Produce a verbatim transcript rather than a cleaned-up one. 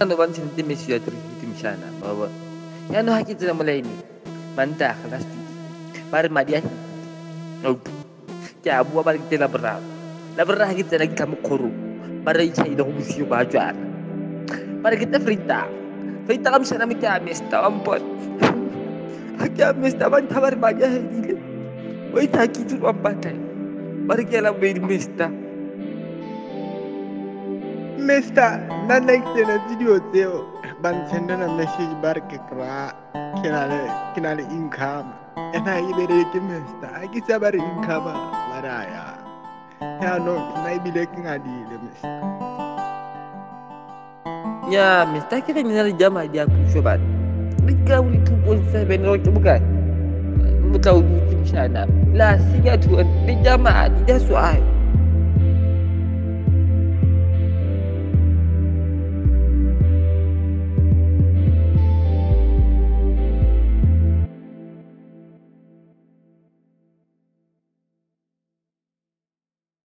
أنا بنتي مشي أدري مشانا بابا يعني حكيت أنا ملايني ما أنت خلاص بار ما dia أو يا أبو بار kita labra labra kita lagi kamu koru bar cai dah musyu bajuar bar kita frita frita kamu sana mi kya mesta ampun kya mesta ban thabar baja hai dile wai thaki tu ampatai bar kya la be mesta Mesta, na like na video teo ban senda na message bar ke kra kinale kinale income. Ena ibere ke mesta, aki sabar income baraya. Ya no, na ibile ngadi le mesta. Ya, mesta kita minal jama dia aku sobat. Mereka boleh tukul saya benar bukan? Mutau di sana. La singa tu di jama tidak soal.